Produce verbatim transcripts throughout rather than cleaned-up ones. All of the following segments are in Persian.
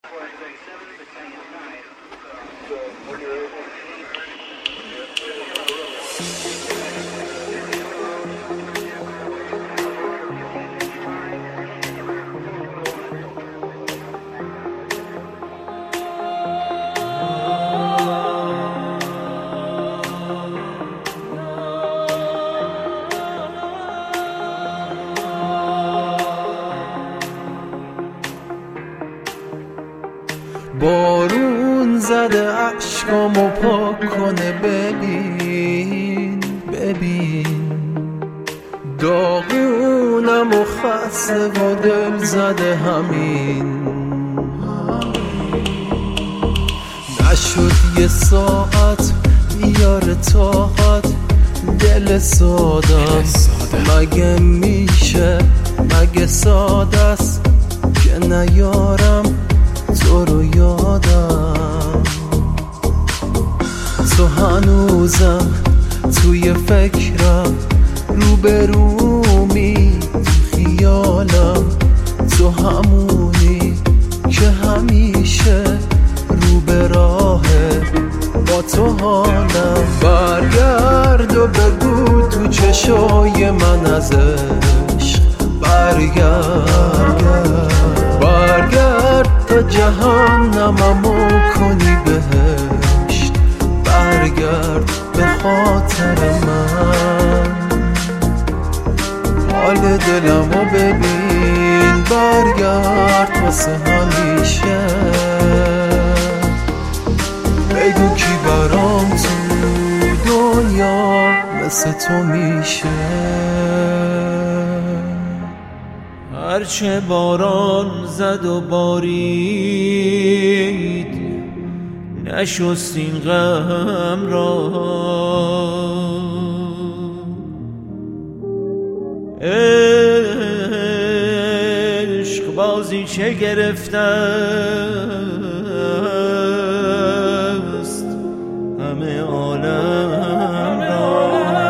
بارون زده عشقامو پاک کنه، ببین ببین داغونم و خسته و دل زده همین. نشد یه ساعت بیاره طاقت دل سادست، مگه میشه مگه ساده است که نیارم تو رو یادم. تو هنوزم توی فکرم، روبرومی تو خیالم، تو همونی که همیشه رو به راهه با تو حالم. برگرد و بگو تو چشای من از عشق، برگرد برگرد تا جهنممو کنی بهشت، برگرد به خاطر من. حال دلمو ببین، برگرد واسه همیشه. بگو کی برام تو دنیا مثل تو میشه. هرچه باران زد و بارید، نشست این غم را. عشق بازی چه گرفته است همه عالم را.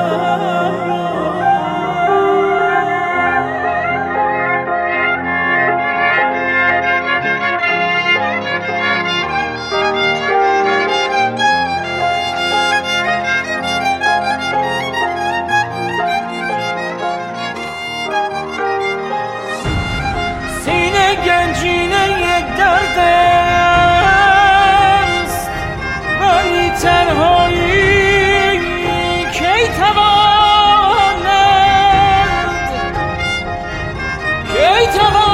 گنجینه درد است، ولی تنهایی کی تواند کی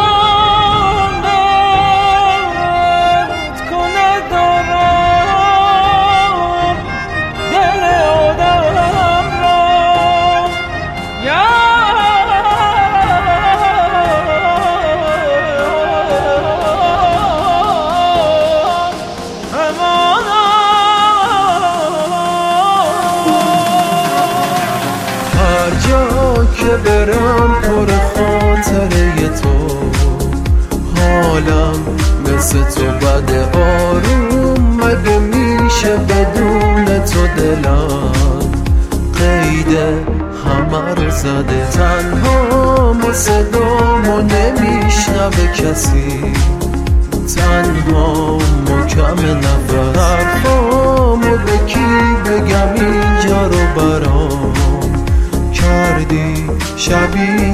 تواند کند آرام دل آدم را. یا که برم پر خاطره تو، حالم مثل تو بد آروم، مگه میشه بدون تو دلم قید همه رو زده. تنها ما صدامو نمیشنوه کسی، تنها محکم نفس. حرفامو به کی بگم اینجا رو برام کردی شبیه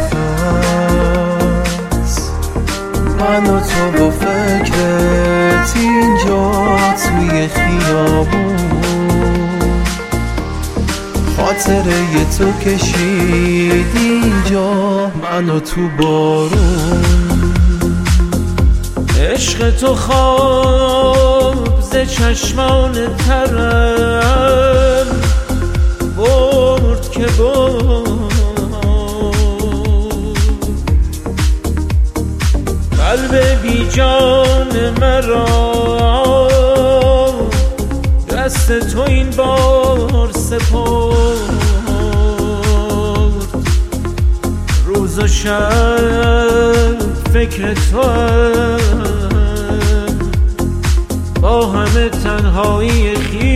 قفس. من و تو با فکرت اینجا توی خیابون، خاطره تو کشید اینجا من و تو بارون. عشق تو خواب ز چشمان ترم برد که برد. قلب بی جان مرا دست تو این بار سپرد. روز و شب فکر تو هم با همه تنهایی خیال